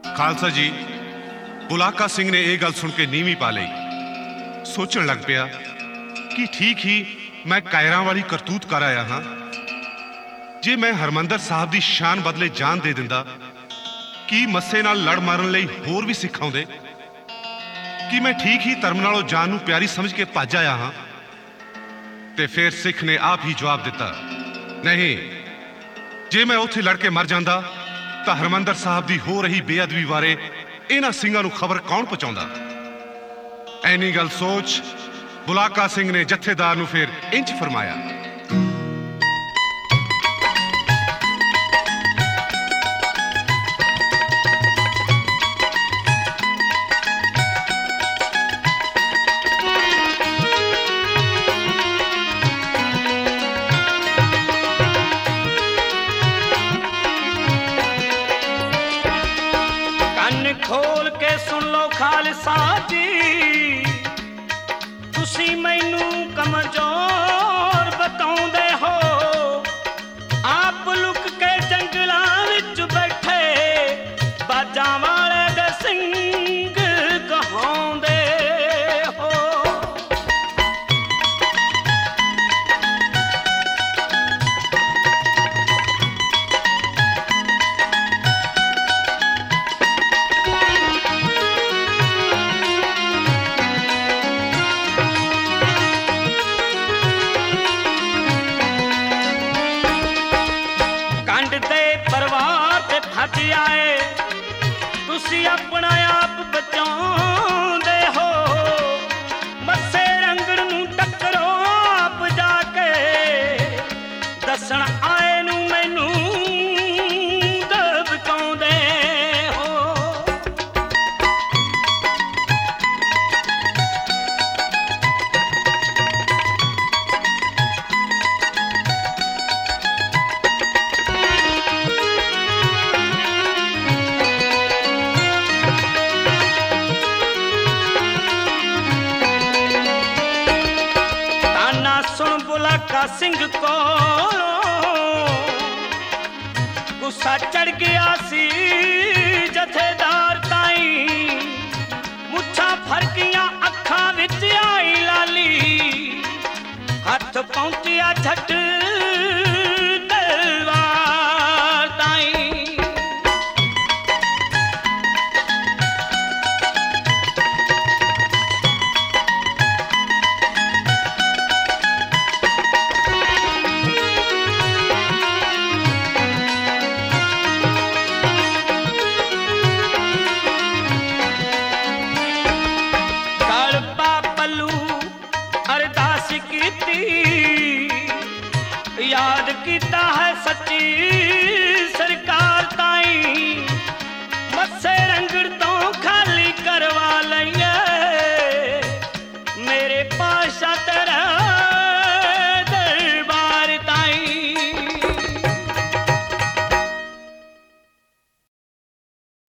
ਖਾਲਸਾ ਜੀ, ਬੁਲਾਕਾ ਸਿੰਘ ਨੇ ਇਹ ਗੱਲ ਸੁਣ ਕੇ ਨੀਵੀਂ ਪਾ ਲਈ। ਸੋਚਣ ਲੱਗ ਪਿਆ ਕਿ ਠੀਕ ਹੀ ਮੈਂ ਕਾਇਰਾਂ ਵਾਲੀ ਕਰਤੂਤ ਕਰ ਆਇਆ ਹਾਂ। ਜੇ ਮੈਂ ਹਰਮੰਦਰ ਸਾਹਿਬ ਦੀ ਸ਼ਾਨ ਬਦਲੇ ਜਾਨ ਦੇ ਦਿੰਦਾ, ਕੀ ਮੱਸੇ ਨਾਲ ਲੜ ਮਾਰਨ ਲਈ ਹੋਰ ਵੀ ਸਿੱਖ ਆਉਂਦੇ? ਕਿ ਮੈਂ ਠੀਕ ਹੀ ਧਰਮ ਨਾਲੋਂ ਜਾਨ ਨੂੰ ਪਿਆਰੀ ਸਮਝ ਕੇ ਭੱਜ ਆਇਆ ਹਾਂ? ਤੇ ਫਿਰ ਸਿੱਖ ਨੇ ਆਪ ਹੀ ਜਵਾਬ ਦਿੱਤਾ, ਨਹੀਂ, ਜੇ ਮੈਂ ਉੱਥੇ ਲੜ ਕੇ ਮਰ ਜਾਂਦਾ ਤਾਂ ਹਰਮੰਦਰ ਸਾਹਿਬ ਦੀ ਹੋ ਰਹੀ ਬੇਅਦਬੀ ਬਾਰੇ ਇਹਨਾਂ ਸਿੰਘਾਂ ਨੂੰ ਖਬਰ ਕੌਣ ਪਹੁੰਚਾਉਂਦਾ? ਐਨੀ ਗੱਲ ਸੋਚ ਬੁਲਾਕਾ ਸਿੰਘ ਨੇ ਜਥੇਦਾਰ ਨੂੰ ਫਿਰ ਇੰਜ ਫਰਮਾਇਆ, खोल के सुन लो खालसा जी, तुसी मैनू कमजोर बताउंदे हो। आप लुक के जंगलां विच बैठे बाजां वाले दे सिंग कहाउंदे हो। फट आए तुसी अपना आप बचाउंदे हो। मस्से रंगड़ नूं टक्करो आप जाके, दसण आए नूं मैनू दबकाउंदे हो। सुन बुलाका सिंह को गुस्सा चढ़ गया सी जथेदार ताई। मुछां फरकियां अखां विच आई लाली, हथ पहुंचिया झट तलवार ताई। याद कीता है सच्ची सरकार ताई।